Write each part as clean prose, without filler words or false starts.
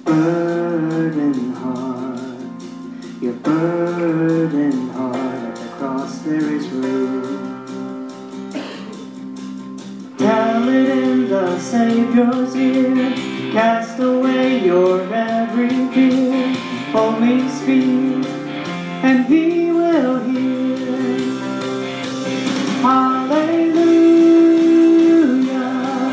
burdened heart, your burdened heart, at the cross there is room. Tell it in the Savior's ear, cast away your every fear, only speak, and He will hear. Hallelujah,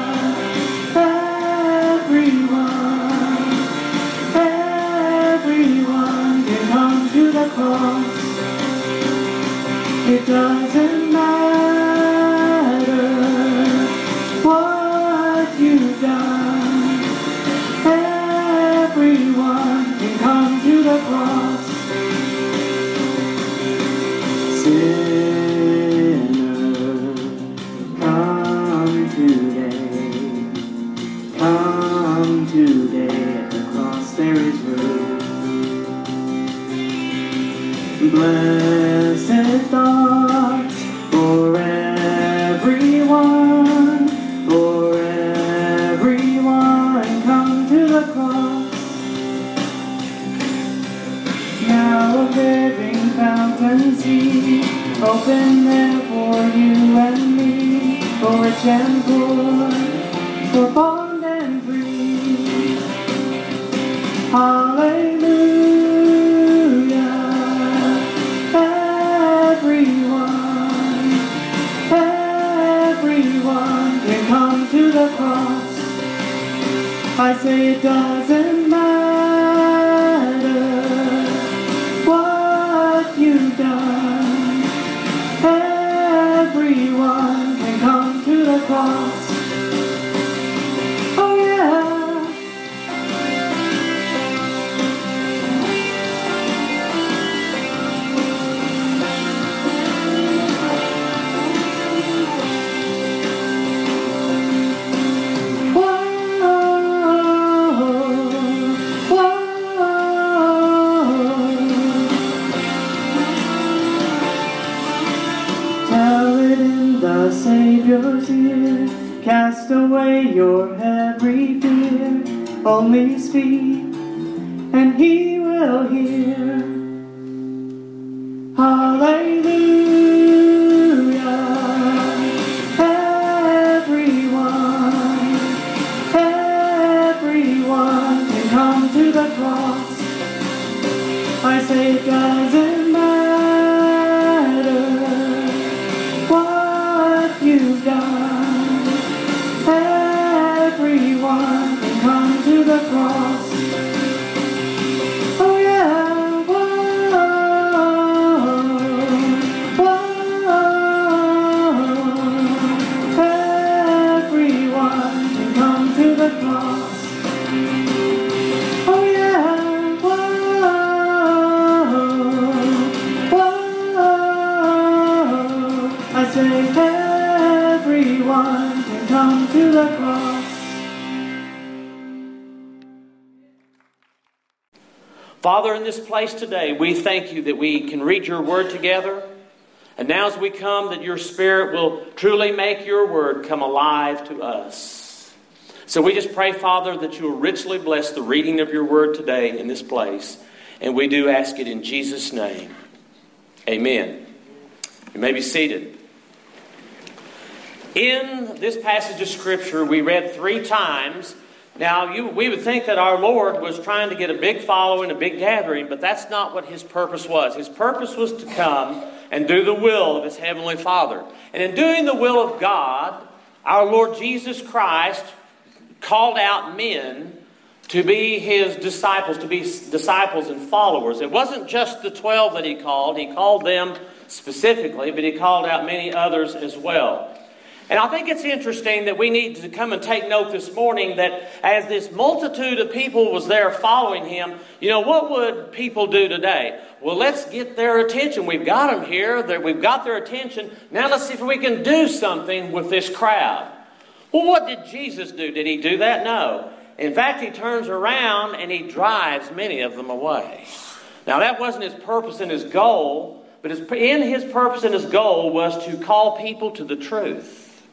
everyone can come to the cross. It doesn't matter what you've done, everyone can come to the cross. Sinner, come today, come today, at the cross there is room. Blessed thoughts for everyone, come to the cross. Now a living fountain see, open there for you and me, for rich and poor, for bond and free. Hallelujah, everyone can come to the cross. I say it doesn't matter what you've done, everyone can come to the cross. Oh yeah. Savior's ear, cast away your heavy fear, only speak, and He will hear. Hallelujah, everyone can come to the cross. I say it doesn't matter what you've done, everyone can come to the cross. Oh yeah, everyone can come to the cross. Oh yeah, I say everyone can come to the cross. Father, in this place today, we thank you that we can read your word together. And now as we come, that your Spirit will truly make your word come alive to us. So we just pray, Father, that you will richly bless the reading of your word today in this place. And we do ask it in Jesus' name. Amen. You may be seated. In this passage of Scripture, we read 3 times. Now, we would think that our Lord was trying to get a big following, a big gathering, but that's not what His purpose was. His purpose was to come and do the will of His Heavenly Father. And in doing the will of God, our Lord Jesus Christ called out men to be His disciples, to be disciples and followers. It wasn't just the 12 that He called them specifically, but He called out many others as well. And I think it's interesting that we need to come and take note this morning that as this multitude of people was there following Him, what would people do today? Well, let's get their attention. We've got them here. We've got their attention. Now let's see if we can do something with this crowd. Well, what did Jesus do? Did He do that? No. In fact, He turns around and He drives many of them away. Now, that wasn't His purpose and His goal, but in His purpose and His goal was to call people to the truth.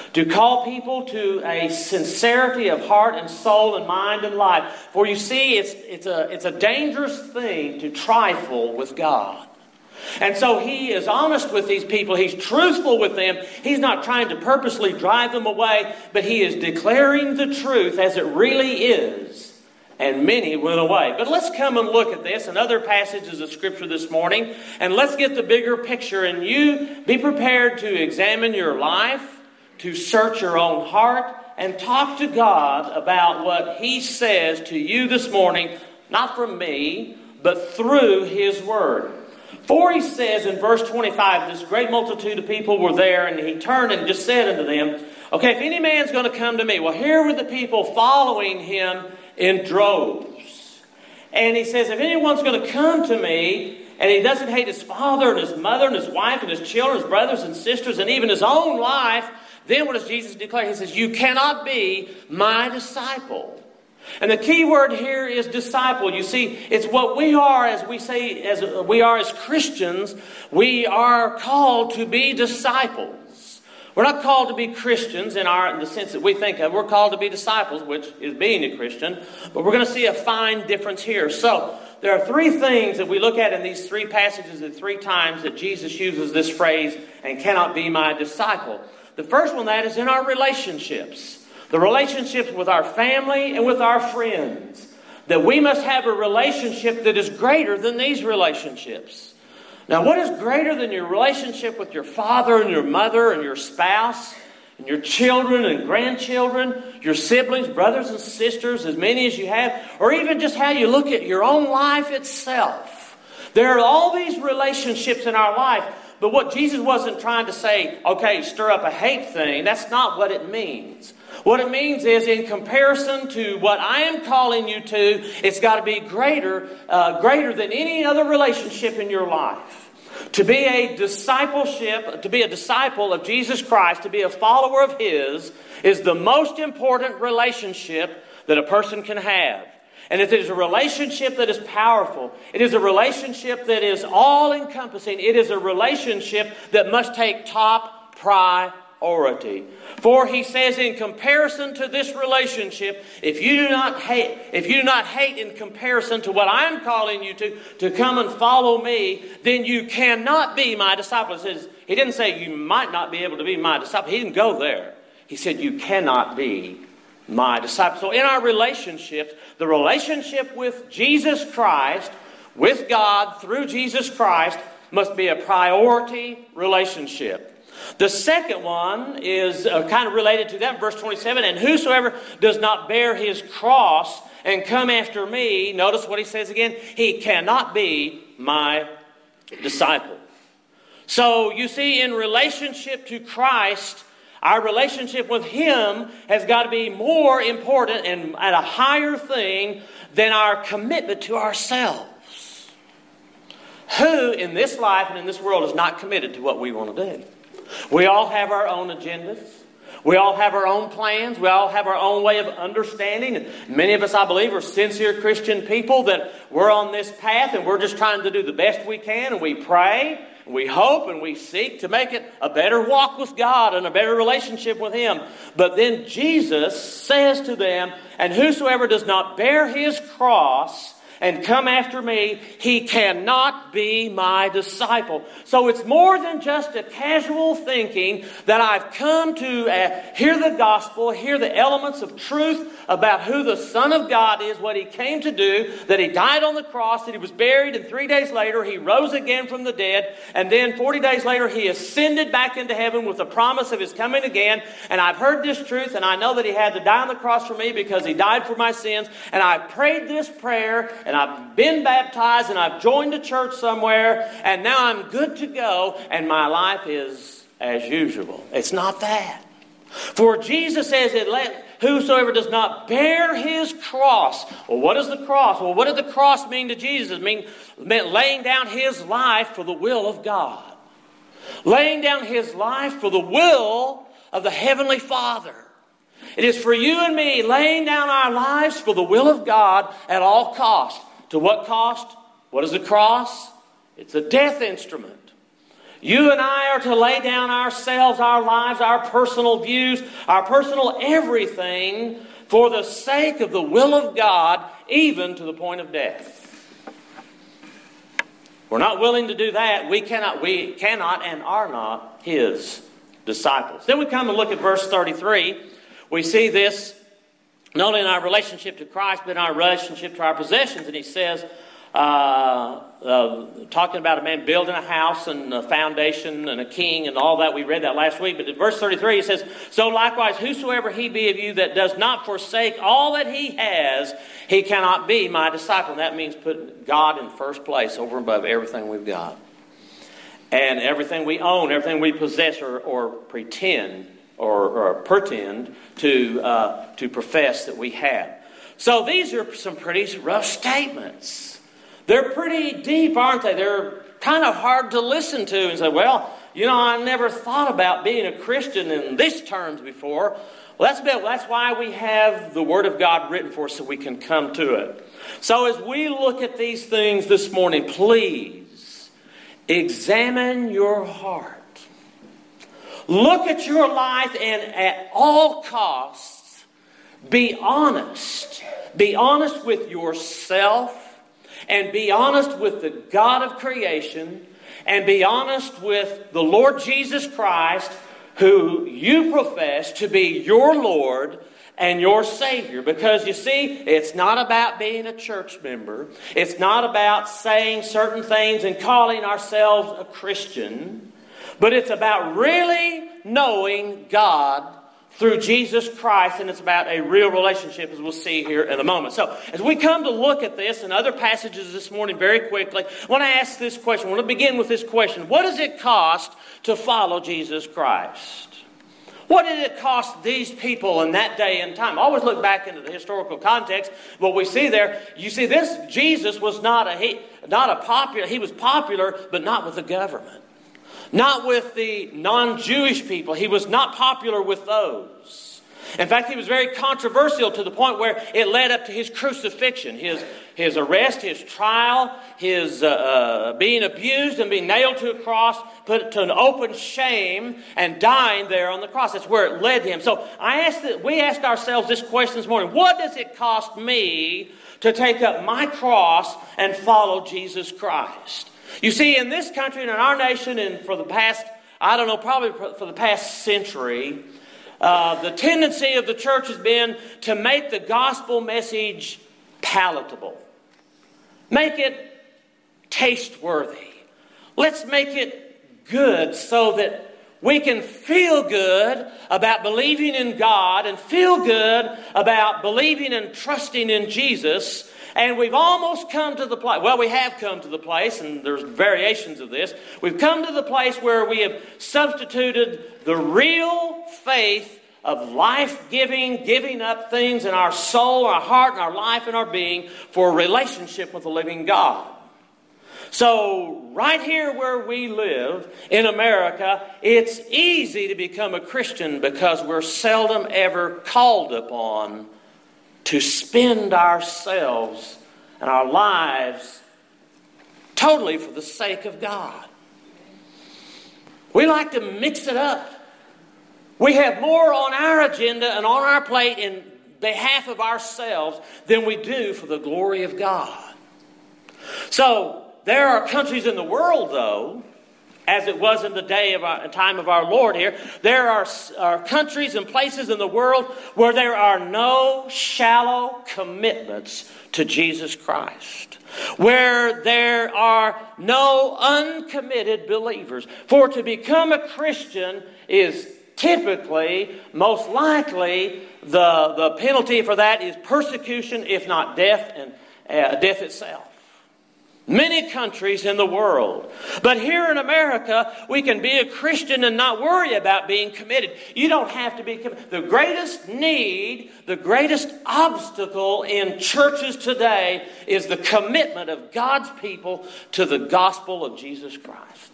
to call people to a sincerity of heart and soul and mind and life. For you see, it's a dangerous thing to trifle with God. And so he is honest with these people. He's truthful with them. He's not trying to purposely drive them away, but he is declaring the truth as it really is. And many went away. But let's come and look at this and other passages of Scripture this morning. And let's get the bigger picture. And you be prepared to examine your life, to search your own heart, and talk to God about what He says to you this morning, not from me, but through His Word. For He says in verse 25, this great multitude of people were there, and He turned and just said unto them, okay, if any man's going to come to me. Well, here were the people following Him in droves. And He says, if anyone's going to come to me, and he doesn't hate his father and his mother and his wife and his children, his brothers and sisters, and even his own life, then what does Jesus declare? He says, you cannot be my disciple. And the key word here is disciple. You see, it's what we are, as we say, as we are as Christians. We are called to be disciples. We're not called to be Christians in the sense that we think of. We're called to be disciples, which is being a Christian. But we're going to see a fine difference here. So there are three things that we look at in these three passages at three times that Jesus uses this phrase, and cannot be my disciple. The first one, that is in our relationships. The relationships with our family and with our friends. That we must have a relationship that is greater than these relationships. Now, what is greater than your relationship with your father and your mother and your spouse and your children and grandchildren, your siblings, brothers and sisters, as many as you have, or even just how you look at your own life itself? There are all these relationships in our life, but what Jesus wasn't trying to say, okay, stir up a hate thing. That's not what it means. What it means is, in comparison to what I am calling you to, it's got to be greater than any other relationship in your life. To be a disciple of Jesus Christ, to be a follower of His, is the most important relationship that a person can have. And it is a relationship that is powerful. It is a relationship that is all-encompassing. It is a relationship that must take top priority. For He says, in comparison to this relationship, if you do not hate in comparison to what I'm calling you to come and follow me, then you cannot be my disciple. He didn't say you might not be able to be my disciple. He didn't go there. He said you cannot be my disciple. So in our relationships, the relationship with Jesus Christ, with God through Jesus Christ, must be a priority relationship. The second one is kind of related to that, verse 27. And whosoever does not bear his cross and come after me, notice what he says again, he cannot be my disciple. So you see, in relationship to Christ, our relationship with Him has got to be more important and at a higher thing than our commitment to ourselves. Who in this life and in this world is not committed to what we want to do? We all have our own agendas. We all have our own plans. We all have our own way of understanding. And many of us, I believe, are sincere Christian people that we're on this path and we're just trying to do the best we can, and we pray, and we hope, and we seek to make it a better walk with God and a better relationship with Him. But then Jesus says to them, and whosoever does not bear his cross and come after me, he cannot be my disciple. So it's more than just a casual thinking that I've come to hear the gospel, hear the elements of truth about who the Son of God is, what He came to do, that He died on the cross, that He was buried, and 3 days later He rose again from the dead, and then 40 days later He ascended back into heaven with the promise of His coming again. And I've heard this truth, and I know that He had to die on the cross for me because He died for my sins, and I prayed this prayer, and I've been baptized, and I've joined a church somewhere, and now I'm good to go, and my life is as usual. It's not that. For Jesus says, whosoever does not bear his cross. Well, what is the cross? Well, what did the cross mean to Jesus? It meant laying down His life for the will of God. Laying down His life for the will of the Heavenly Father. It is for you and me laying down our lives for the will of God at all cost. To what cost? What is the cross? It's a death instrument. You and I are to lay down ourselves, our lives, our personal views, our personal everything for the sake of the will of God, even to the point of death. We're not willing to do that. We cannot and are not His disciples. Then we come and look at verse 33. We see this not only in our relationship to Christ, but in our relationship to our possessions. And he says, talking about a man building a house and a foundation and a king and all that. We read that last week. But in verse 33 he says, so likewise whosoever he be of you that does not forsake all that he has, he cannot be my disciple. And that means putting God in first place over and above everything we've got. And everything we own, everything we possess or pretend or pretend to profess that we have. So these are some pretty rough statements. They're pretty deep, aren't they? They're kind of hard to listen to and say, well, I never thought about being a Christian in these terms before. Well, that's why we have the Word of God written for us so we can come to it. So as we look at these things this morning, please examine your heart. Look at your life and at all costs, be honest. Be honest with yourself. And be honest with the God of creation. And be honest with the Lord Jesus Christ, who you profess to be your Lord and your Savior. Because you see, it's not about being a church member. It's not about saying certain things and calling ourselves a Christian. But it's about really knowing God through Jesus Christ, and it's about a real relationship, as we'll see here in a moment. So, as we come to look at this and other passages this morning very quickly, I want to ask this question. I want to begin with this question. What does it cost to follow Jesus Christ? What did it cost these people in that day and time? Always look back into the historical context. What we see there, you see this, Jesus was he was popular, but not with the government. Not with the non-Jewish people. He was not popular with those. In fact, he was very controversial to the point where it led up to his crucifixion, his arrest, his trial, his being abused and being nailed to a cross, put to an open shame, and dying there on the cross. That's where it led him. So we asked ourselves this question this morning. What does it cost me to take up my cross and follow Jesus Christ? You see, in this country and in our nation, and for the past, probably for the past century, the tendency of the church has been to make the gospel message palatable. Make it taste-worthy. Let's make it good so that we can feel good about believing in God and feel good about believing and trusting in Jesus. And we've almost come to the place, we have come to the place, and there's variations of this. We've come to the place where we have substituted the real faith of life-giving, giving up things in our soul, our heart, and our life, and our being for a relationship with the living God. So right here where we live in America, it's easy to become a Christian because we're seldom ever called upon to spend ourselves and our lives totally for the sake of God. We like to mix it up. We have more on our agenda and on our plate in behalf of ourselves than we do for the glory of God. So there are countries in the world, though, as it was in the time of our Lord here, there are countries and places in the world where there are no shallow commitments to Jesus Christ. Where there are no uncommitted believers. For to become a Christian is typically, most likely, the penalty for that is persecution, if not death, and death itself. Many countries in the world. But here in America, we can be a Christian and not worry about being committed. You don't have to be committed. The greatest need, the greatest obstacle in churches today is the commitment of God's people to the gospel of Jesus Christ.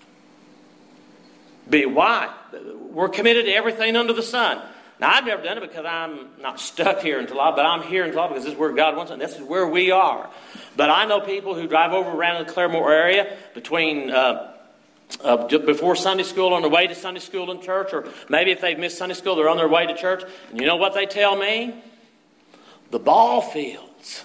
Why? We're committed to everything under the sun. Now, I've never done it because I'm not stuck here in Talal, but I'm here in Talal because this is where God wants it, and this is where we are. But I know people who drive over around the Claremore area between before Sunday school, on their way to Sunday school in church, or maybe if they've missed Sunday school, they're on their way to church. And you know what they tell me? The ball fields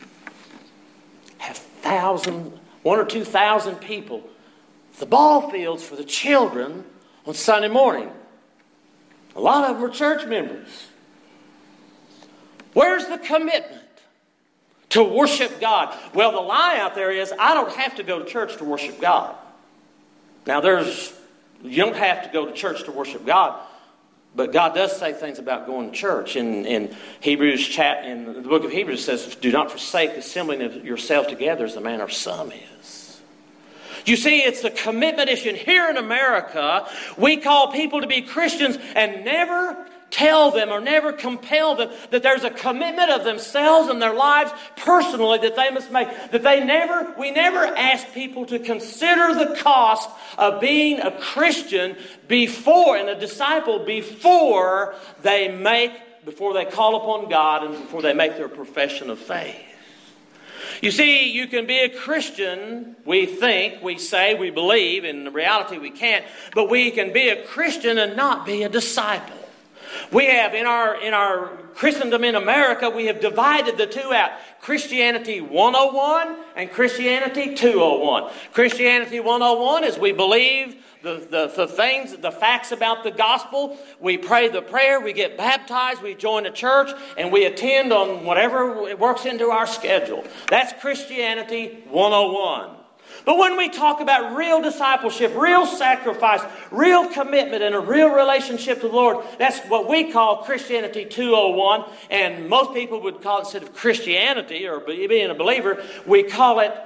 have 1,000 or 2,000 people. The ball fields for the children on Sunday morning. A lot of them are church members. Where's the commitment to worship God? Well, the lie out there is, I don't have to go to church to worship God. Now, you don't have to go to church to worship God, but God does say things about going to church. In Hebrews, in the book of Hebrews, it says, do not forsake the assembling of yourselves together as the manner of some is. You see, it's the commitment issue. And here in America, we call people to be Christians and never tell them or never compel them that there's a commitment of themselves and their lives personally that they must make. We never ask people to consider the cost of being a Christian and a disciple before they call upon God and before they make their profession of faith. You see, you can be a Christian, we think, we say, we believe, in reality we can't, but we can be a Christian and not be a disciple. We have, in our Christendom in America, we have divided the two out. Christianity 101 and Christianity 201. Christianity 101 is we believe the facts about the gospel. We pray the prayer, we get baptized, we join a church, and we attend on whatever works into our schedule. That's Christianity 101. But when we talk about real discipleship, real sacrifice, real commitment, and a real relationship to the Lord, that's what we call Christianity 201. And most people would call it, instead of Christianity or being a believer, we call it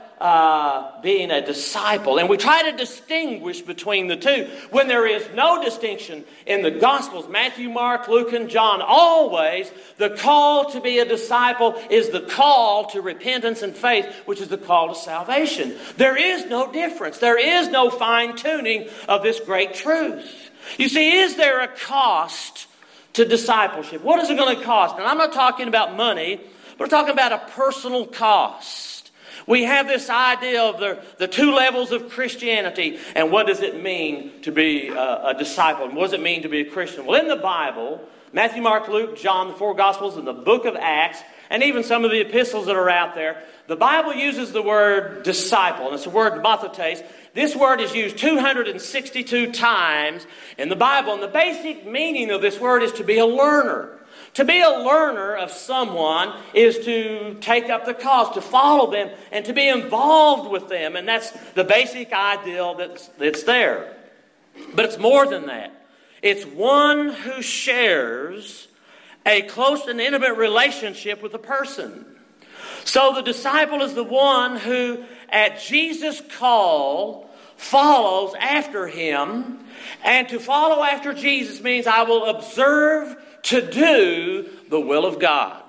being a disciple. And we try to distinguish between the two when there is no distinction in the Gospels, Matthew, Mark, Luke, and John. Always the call to be a disciple is the call to repentance and faith, which is the call to salvation. There is no difference. There is no fine-tuning of this great truth. You see, is there a cost to discipleship? What is it going to cost? And I'm not talking about money, but I'm talking about a personal cost. We have this idea of the two levels of Christianity, and what does it mean to be a disciple? And what does it mean to be a Christian? Well, in the Bible, Matthew, Mark, Luke, John, the four Gospels, and the book of Acts, and even some of the epistles that are out there, the Bible uses the word disciple, and it's the word mathetes. This word is used 262 times in the Bible, and the basic meaning of this word is to be a learner. To be a learner of someone is to take up the cause, to follow them, and to be involved with them. And that's the basic ideal that's there. But it's more than that. It's one who shares a close and intimate relationship with a person. So the disciple is the one who, at Jesus' call, follows after him. And to follow after Jesus means I will observe to do the will of God.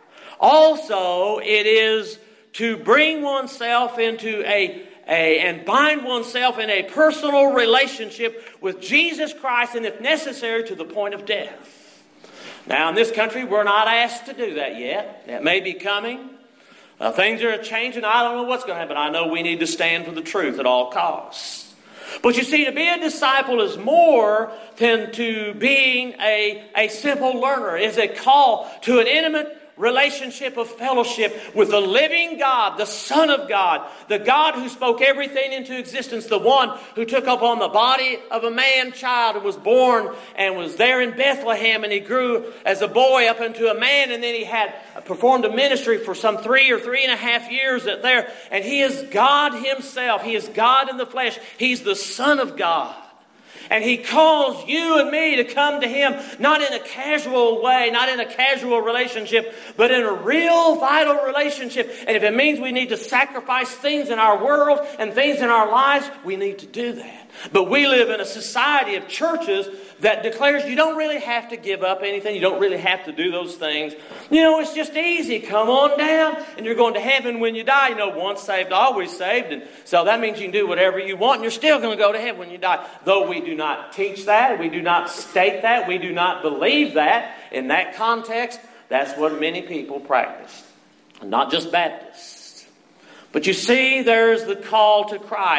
Also, it is to bring oneself into and bind oneself in a personal relationship with Jesus Christ, and if necessary, to the point of death. Now, in this country, we're not asked to do that yet. That may be coming. Things are changing. I don't know what's going to happen. I know we need to stand for the truth at all costs. But you see, to be a disciple is more than to being a simple learner. It is a call to an intimate relationship of fellowship with the living God, the Son of God, the God who spoke everything into existence, the one who took up on the body of a man-child and was born and was there in Bethlehem, and he grew as a boy up into a man, and then he had performed a ministry for some 3 or 3.5 years there, and he is God himself. He is God in the flesh. He's the Son of God. And he calls you and me to come to him, not in a casual way, not in a casual relationship, but in a real vital relationship. And if it means we need to sacrifice things in our world and things in our lives, we need to do that. But we live in a society of churches that declares you don't really have to give up anything. You don't really have to do those things. You know, it's just easy. Come on down and you're going to heaven when you die. You know, once saved, always saved. And so that means you can do whatever you want and you're still going to go to heaven when you die. Though we do not teach that, we do not state that, we do not believe that. In that context, that's what many people practice. Not just Baptists. But you see, there's the call to Christ.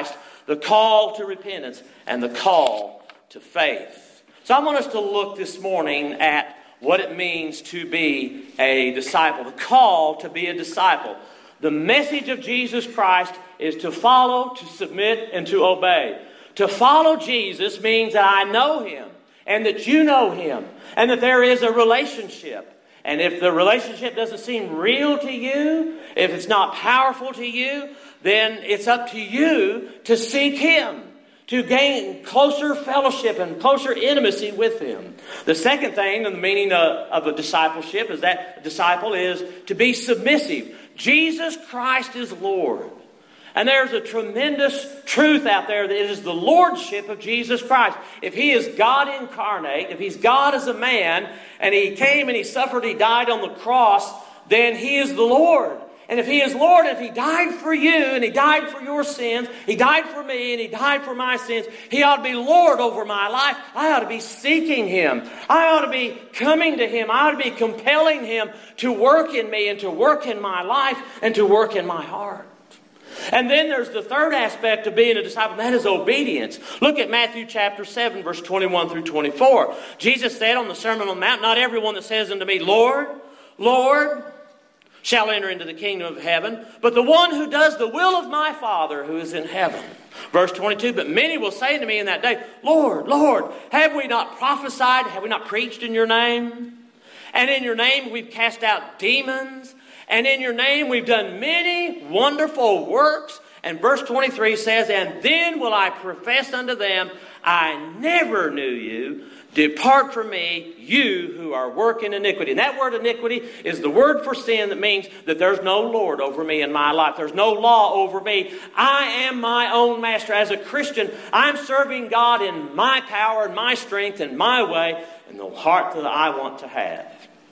the call to repentance, and the call to faith. So I want us to look this morning at what it means to be a disciple, the call to be a disciple. The message of Jesus Christ is to follow, to submit, and to obey. To follow Jesus means that I know Him, and that you know Him, and that there is a relationship. And if the relationship doesn't seem real to you, if it's not powerful to you, then it's up to you to seek Him, to gain closer fellowship and closer intimacy with Him. The second thing, and the meaning of a discipleship, is that a disciple is to be submissive. Jesus Christ is Lord. And there's a tremendous truth out there that it is the lordship of Jesus Christ. If He is God incarnate, if He's God as a man, and He came and He suffered, He died on the cross, then He is the Lord. And if He is Lord, if He died for you, and He died for your sins, He died for me, and He died for my sins, He ought to be Lord over my life. I ought to be seeking Him. I ought to be coming to Him. I ought to be compelling Him to work in me, and to work in my life, and to work in my heart. And then there's the third aspect of being a disciple, and that is obedience. Look at Matthew chapter 7, verse 21 through 24. Jesus said on the Sermon on the Mount, "Not everyone that says unto me, Lord, Lord, shall enter into the kingdom of heaven, but the one who does the will of my Father who is in heaven." Verse 22, "But many will say to me in that day, Lord, Lord, have we not prophesied? Have we not preached in your name? And in your name we've cast out demons. And in your name we've done many wonderful works." And verse 23 says, "And then will I profess unto them, I never knew you. Depart from me, you who are working iniquity." And that word iniquity is the word for sin that means that there's no Lord over me in my life. There's no law over me. I am my own master. As a Christian, I'm serving God in my power and my strength and my way and the heart that I want to have.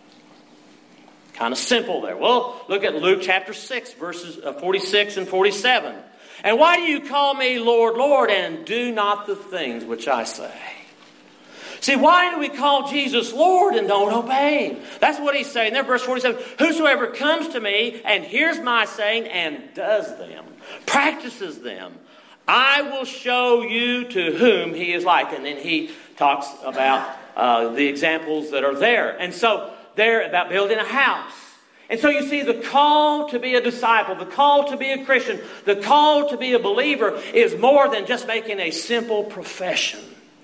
Kind of simple there. Well, look at Luke chapter 6, verses 46 and 47. "And why do you call me Lord, Lord, and do not the things which I say?" See, why do we call Jesus Lord and don't obey Him? That's what He's saying there, verse 47. "Whosoever comes to me and hears my saying and does them," practices them, "I will show you to whom he is like." And then He talks about the examples that are there. And so they're about building a house. And so you see the call to be a disciple, the call to be a Christian, the call to be a believer is more than just making a simple profession.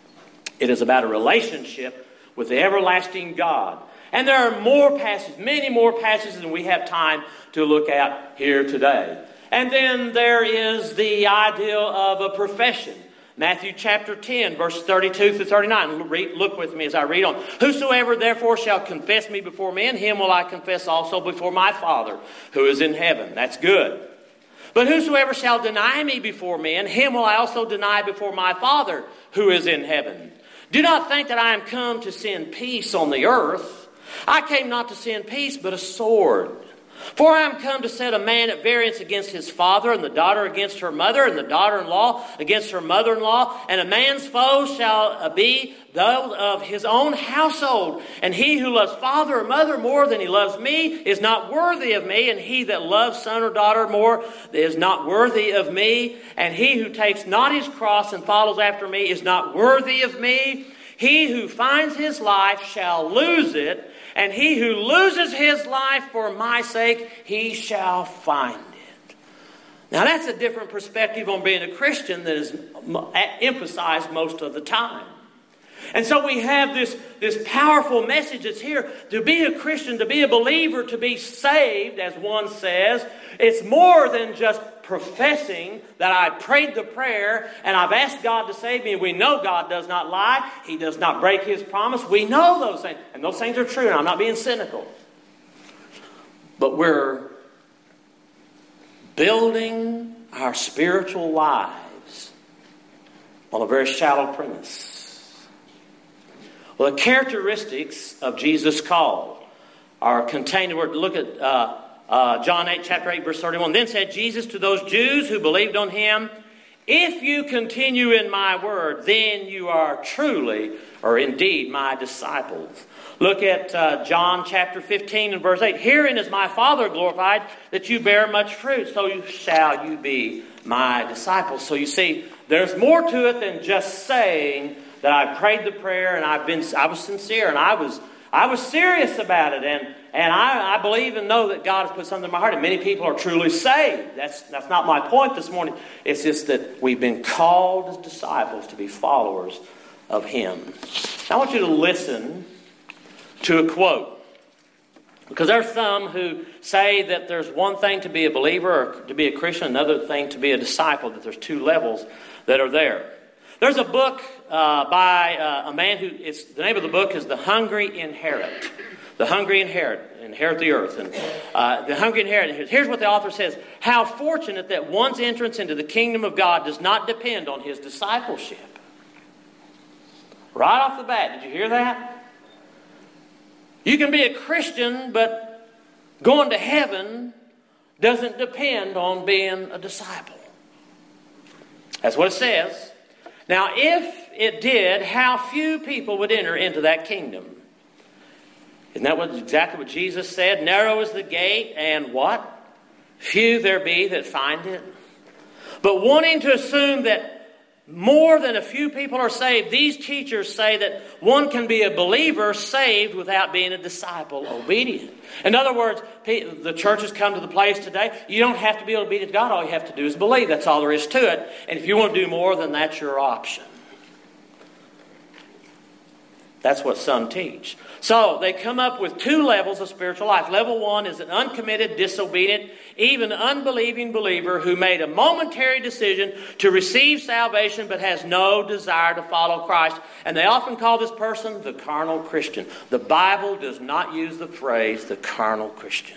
It is about a relationship with the everlasting God. And there are more passages, many more passages than we have time to look at here today. And then there is the idea of a profession. Matthew chapter 10, verse 32 through 39. Look with me as I read on. "Whosoever therefore shall confess me before men, him will I confess also before my Father who is in heaven." That's good. "But whosoever shall deny me before men, him will I also deny before my Father who is in heaven. Do not think that I am come to send peace on the earth. I came not to send peace, but a sword. For I am come to set a man at variance against his father, and the daughter against her mother, and the daughter-in-law against her mother-in-law. And a man's foes shall be those of his own household. And he who loves father or mother more than he loves me is not worthy of me. And he that loves son or daughter more is not worthy of me. And he who takes not his cross and follows after me is not worthy of me. He who finds his life shall lose it. And he who loses his life for my sake, he shall find it." Now that's a different perspective on being a Christian that is emphasized most of the time. And so we have this powerful message that's here. To be a Christian, to be a believer, to be saved, as one says, it's more than just professing that I prayed the prayer and I've asked God to save me. We know God does not lie. He does not break His promise. We know those things. And those things are true. And I'm not being cynical. But we're building our spiritual lives on a very shallow premise. Well, the characteristics of Jesus' call are contained. Look at John 8, chapter 8, verse 31. "Then said Jesus to those Jews who believed on Him, If you continue in my word, then you are truly or indeed my disciples. Look at John chapter 15 and verse 8. Herein is my Father glorified, that you bear much fruit, so shall you be my disciples. So you see, there's more to it than just saying that I prayed the prayer and I was sincere and I was serious about it, and I believe and know that God has put something in my heart, and many people are truly saved. That's not my point this morning. It's just that we've been called as disciples to be followers of Him. I want you to listen to a quote, because there are some who say that there's one thing to be a believer or to be a Christian, another thing to be a disciple, that there's two levels that are there. There's a book by a man the name of the book is The Hungry Inherit. The Hungry Inherit the earth. And The Hungry Inherit. Here's what the author says. How fortunate that one's entrance into the kingdom of God does not depend on his discipleship. Right off the bat, did you hear that? You can be a Christian, but going to heaven doesn't depend on being a disciple. That's what it says. Now, if it did, how few people would enter into that kingdom? Isn't that exactly what Jesus said? Narrow is the gate, and what? Few there be that find it. But wanting to assume that more than a few people are saved, these teachers say that one can be a believer saved without being a disciple obedient. In other words, the church has come to the place today, you don't have to be obedient to God. All you have to do is believe. That's all there is to it. And if you want to do more, then that's your option. That's what some teach. So they come up with two levels of spiritual life. Level one is an uncommitted, disobedient, even unbelieving believer who made a momentary decision to receive salvation but has no desire to follow Christ. And they often call this person the carnal Christian. The Bible does not use the phrase the carnal Christian.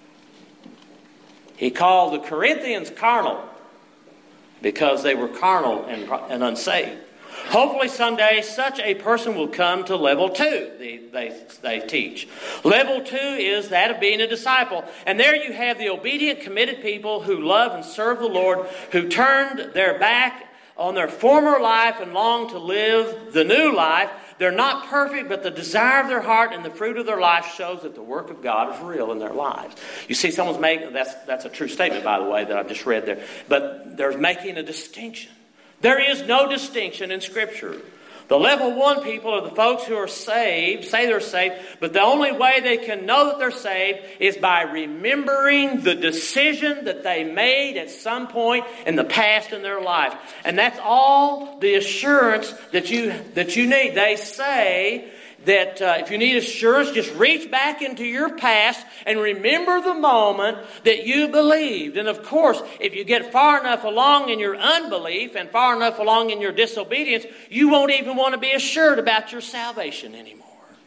He called the Corinthians carnal because they were carnal and unsaved. Hopefully someday such a person will come to level 2, they teach. Level 2 is that of being a disciple. And there you have the obedient, committed people who love and serve the Lord, who turned their back on their former life and long to live the new life. They're not perfect, but the desire of their heart and the fruit of their life shows that the work of God is real in their lives. You see, someone's making, that's a true statement, by the way, that I just read there. But they're making a distinction. There is no distinction in Scripture. The level 1 people are the folks who are saved, say they're saved, but the only way they can know that they're saved is by remembering the decision that they made at some point in the past in their life. And that's all the assurance that you need. They say that if you need assurance, just reach back into your past and remember the moment that you believed. And of course, if you get far enough along in your unbelief and far enough along in your disobedience, you won't even want to be assured about your salvation anymore.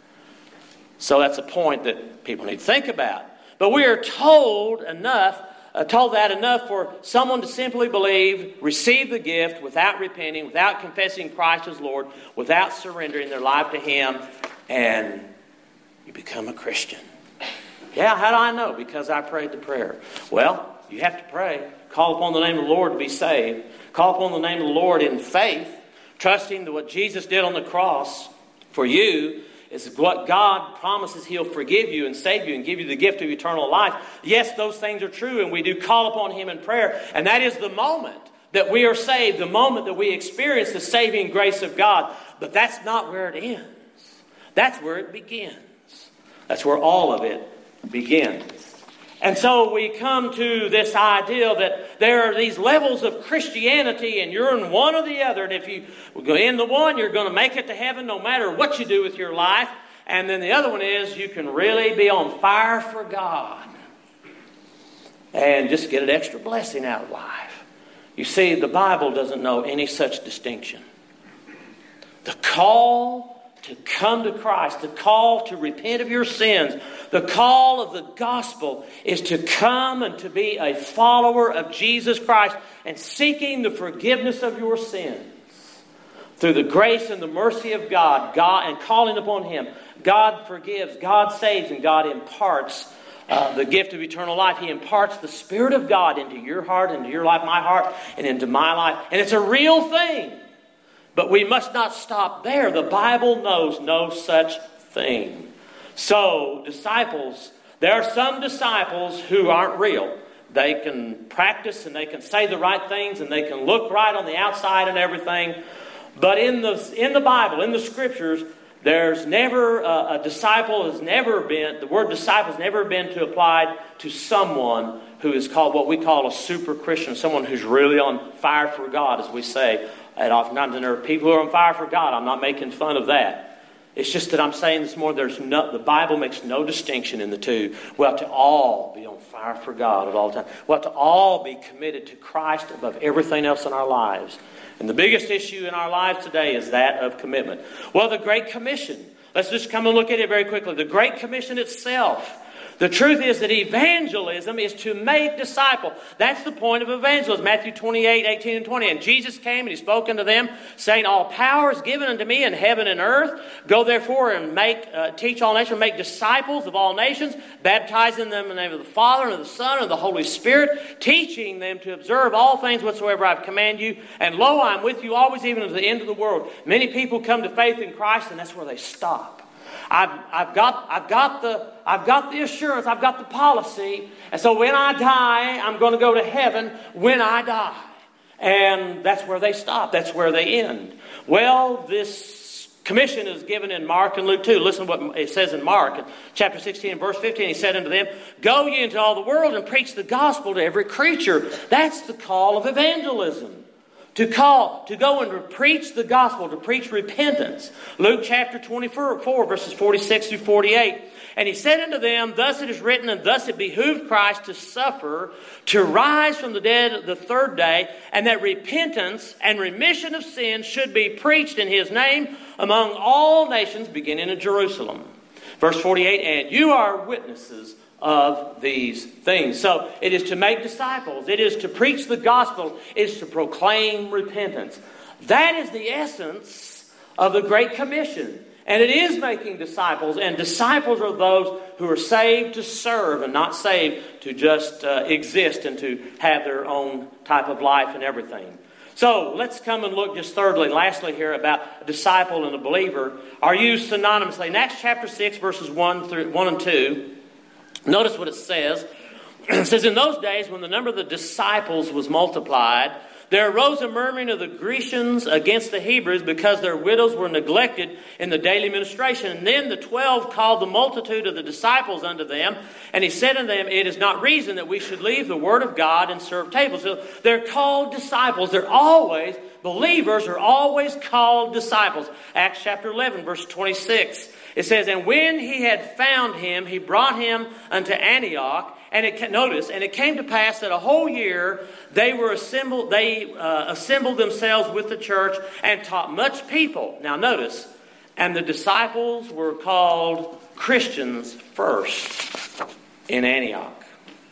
So that's a point that people need to think about. But we are told that enough for someone to simply believe, receive the gift without repenting, without confessing Christ as Lord, without surrendering their life to Him, and you become a Christian. Yeah, how do I know? Because I prayed the prayer. Well, you have to pray. Call upon the name of the Lord to be saved. Call upon the name of the Lord in faith, trusting that what Jesus did on the cross for you is what God promises He'll forgive you and save you and give you the gift of eternal life. Yes, those things are true, and we do call upon Him in prayer. And that is the moment that we are saved, the moment that we experience the saving grace of God. But that's not where it ends. That's where it begins. That's where all of it begins. And so we come to this idea that there are these levels of Christianity, and you're in one or the other. And if you go in the one, you're going to make it to heaven no matter what you do with your life. And then the other one is you can really be on fire for God and just get an extra blessing out of life. You see, the Bible doesn't know any such distinction. The call to come to Christ, the call to repent of your sins, the call of the gospel is to come and to be a follower of Jesus Christ and seeking the forgiveness of your sins through the grace and the mercy of God and calling upon Him. God forgives, God saves, and God imparts the gift of eternal life. He imparts the Spirit of God into your heart, into your life, my heart, and into my life. And it's a real thing. But we must not stop there. The Bible knows no such thing. So, disciples, there are some disciples who aren't real. They can practice and they can say the right things and they can look right on the outside and everything. But in the Bible, in the Scriptures, there's never, a disciple has never been, the word disciple has never been applied to someone who is called what we call a super Christian, someone who's really on fire for God, as we say. And oftentimes there are people who are on fire for God. I'm not making fun of that. It's just that I'm saying this more, the Bible makes no distinction in the two. We ought to all be on fire for God at all times. We ought to all be committed to Christ above everything else in our lives. And the biggest issue in our lives today is that of commitment. Well, the Great Commission. Let's just come and look at it very quickly. The Great Commission itself. The truth is that evangelism is to make disciples. That's the point of evangelism. Matthew 28, 18 and 20. And Jesus came and He spoke unto them, saying, all power is given unto me in heaven and earth. Go therefore and teach all nations, make disciples of all nations, baptizing them in the name of the Father and of the Son and of the Holy Spirit, teaching them to observe all things whatsoever I've commanded you. And lo, I'm with you always, even to the end of the world. Many people come to faith in Christ, and that's where they stop. I've got the assurance, I've got the policy, and so when I die, I'm going to go to heaven when I die. And that's where they stop. That's where they end. Well, this commission is given in Mark and Luke too. Listen to what it says in Mark, chapter 16 and verse 15. He said unto them, go ye into all the world and preach the gospel to every creature. That's the call of evangelism. To go and to preach the gospel, to preach repentance. Luke chapter 24, verses 46 through 48. And He said unto them, thus it is written, and thus it behooved Christ to suffer, to rise from the dead the third day, and that repentance and remission of sins should be preached in His name among all nations, beginning in Jerusalem. Verse 48, and you are witnesses of these things. So it is to make disciples. It is to preach the gospel. It is to proclaim repentance. That is the essence of the Great Commission. And it is making disciples. And disciples are those who are saved to serve and not saved to just exist and to have their own type of life and everything. So let's come and look just thirdly and lastly here about a disciple and a believer are used synonymously. In Acts chapter 6 verses 1 and 2, notice what it says. It says, in those days when the number of the disciples was multiplied, there arose a murmuring of the Grecians against the Hebrews because their widows were neglected in the daily ministration. And then the 12 called the multitude of the disciples unto them. And he said unto them, it is not reason that we should leave the word of God and serve tables. So they're called disciples. Believers are always called disciples. Acts chapter 11 verse 26. It says, and when he had found him, he brought him unto Antioch. And it came to pass that a whole year they assembled themselves with the church and taught much people. Now notice, and the disciples were called Christians first in Antioch.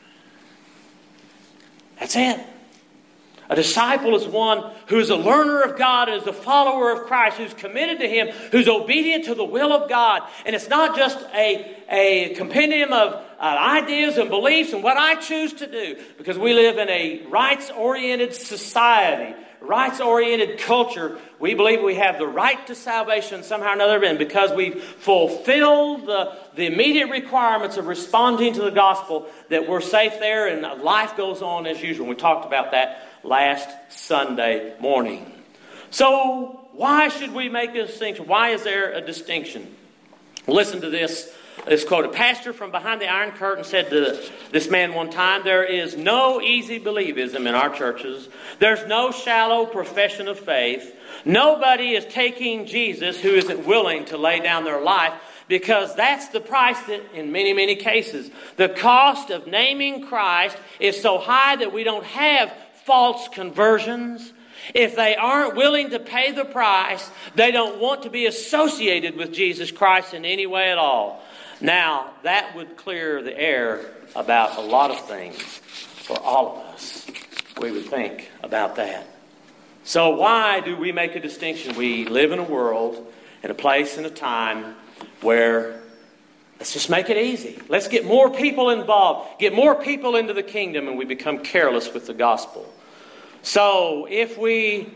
That's it. A disciple is one who is a learner of God, is a follower of Christ, who's committed to Him, who's obedient to the will of God. And it's not just a compendium of ideas and beliefs and what I choose to do. Because we live in a rights-oriented society, rights-oriented culture. We believe we have the right to salvation somehow or another. And because we fulfill the immediate requirements of responding to the gospel, that we're safe there and life goes on as usual. We talked about that last Sunday morning. So why should we make a distinction? Why is there a distinction? Listen to this quote. A pastor from behind the Iron Curtain said to this man one time, there is no easy believism in our churches. There's no shallow profession of faith. Nobody is taking Jesus who isn't willing to lay down their life, because that's the price that in many, many cases, the cost of naming Christ is so high that we don't have false conversions. If they aren't willing to pay the price, they don't want to be associated with Jesus Christ in any way at all. Now, that would clear the air about a lot of things for all of us. We would think about that. So why do we make a distinction? We live in a world, in a place, in a time where Let's just make it easy. Let's get more people involved. Get more people into the kingdom, and we become careless with the gospel. So if we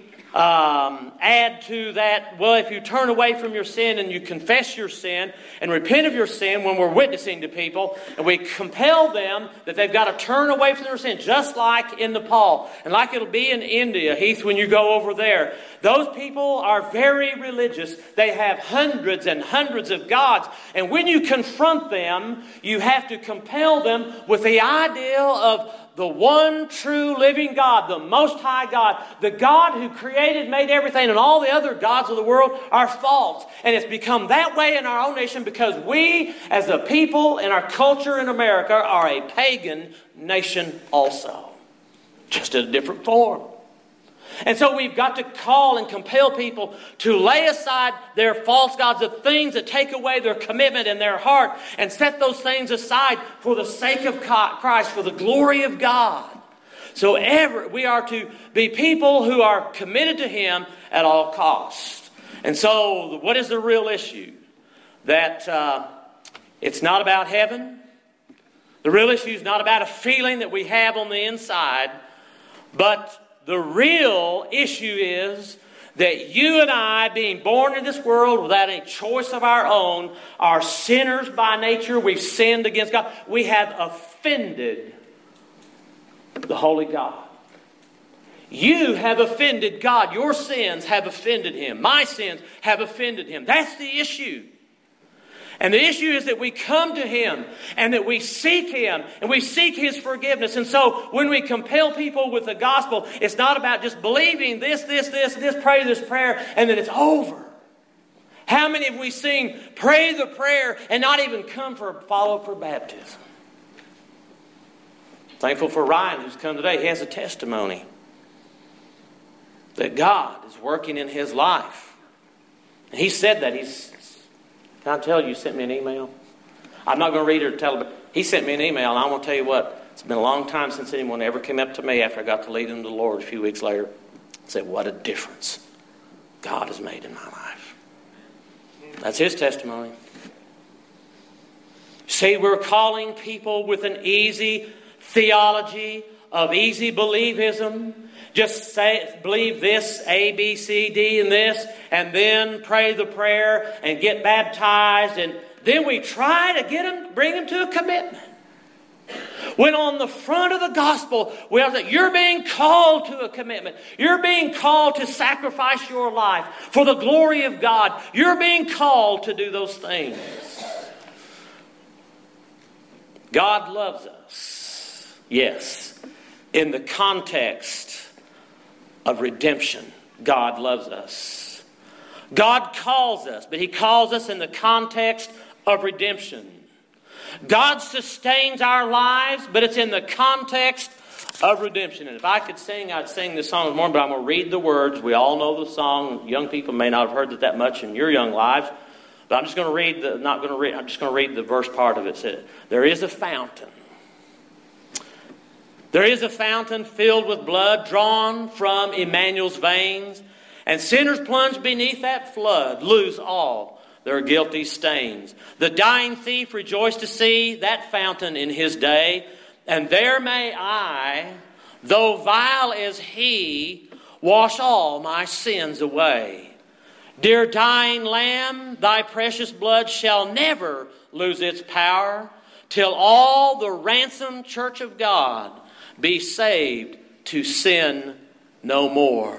add to that, well, if you turn away from your sin and you confess your sin and repent of your sin when we're witnessing to people, and we compel them that they've got to turn away from their sin, just like in Nepal and like it'll be in India, Heath, when you go over there. Those people are very religious. They have hundreds and hundreds of gods. And when you confront them, you have to compel them with the idea of the one true living God, the Most High God, the God who created, made everything, and all the other gods of the world are false. And it's become that way in our own nation because we, as a people in our culture in America, are a pagan nation also, just in a different form. And so we've got to call and compel people to lay aside their false gods, the things that take away their commitment and their heart, and set those things aside for the sake of Christ, for the glory of God. So we are to be people who are committed to Him at all costs. And so what is the real issue? That it's not about heaven. The real issue is not about a feeling that we have on the inside, but the real issue is that you and I, being born in this world without any choice of our own, are sinners by nature. We've sinned against God. We have offended the holy God. You have offended God. Your sins have offended Him. My sins have offended Him. That's the issue. And the issue is that we come to Him and that we seek Him and we seek His forgiveness. And so when we compel people with the gospel, it's not about just believing this, pray this prayer, and then it's over. How many have we seen pray the prayer and not even follow for baptism? Thankful for Ryan who's come today. He has a testimony that God is working in his life. And he said that. Can I tell you, he sent me an email? I'm not going to read it or tell it, but he sent me an email, and I want to tell you what, it's been a long time since anyone ever came up to me after I got to lead him to the Lord a few weeks later and said, what a difference God has made in my life. That's his testimony. See, we're calling people with an easy theology of easy believism. Just say, believe this, A, B, C, D, and this, and then pray the prayer and get baptized, and then we try to bring them to a commitment. When on the front of the gospel, we are that you're being called to a commitment. You're being called to sacrifice your life for the glory of God. You're being called to do those things. God loves us. Yes. In the context of redemption, God loves us. God calls us, but He calls us in the context of redemption. God sustains our lives, but it's in the context of redemption. And if I could sing, I'd sing this song this morning, but I'm going to read the words. We all know the song. Young people may not have heard it that much in your young lives, but I'm just going to read I'm just going to read the verse part of it. It says, there is a fountain. There is a fountain filled with blood drawn from Emmanuel's veins, and sinners plunged beneath that flood lose all their guilty stains. The dying thief rejoiced to see that fountain in his day, and there may I, though vile as he, wash all my sins away. Dear dying Lamb, thy precious blood shall never lose its power, till all the ransomed church of God be saved to sin no more.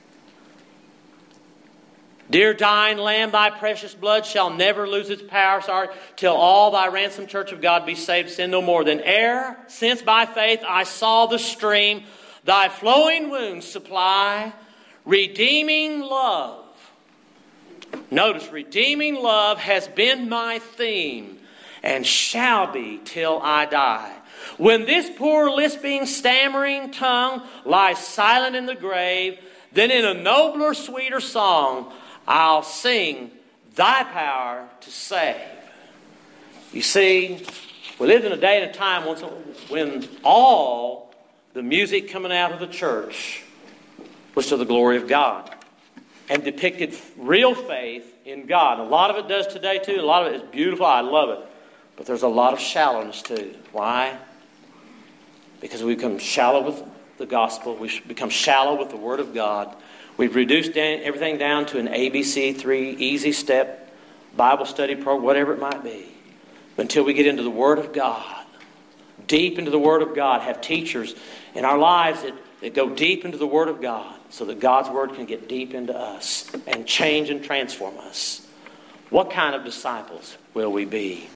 Dear dying Lamb, thy precious blood shall never lose its power, till all thy ransomed church of God be saved to sin no more. Then since by faith I saw the stream, thy flowing wounds supply, redeeming love. Notice, redeeming love has been my theme, and shall be till I die. When this poor lisping, stammering tongue lies silent in the grave, then in a nobler, sweeter song, I'll sing thy power to save. You see, we lived in a day and a time when all the music coming out of the church was to the glory of God and depicted real faith in God. A lot of it does today too. A lot of it is beautiful. I love it. But there's a lot of shallowness too. Why? Because we become shallow with the gospel. We become shallow with the Word of God. We've reduced everything down to an ABC 3 easy step Bible study program, whatever it might be. But until we get into the Word of God, deep into the Word of God, have teachers in our lives that go deep into the Word of God so that God's Word can get deep into us and change and transform us. What kind of disciples will we be?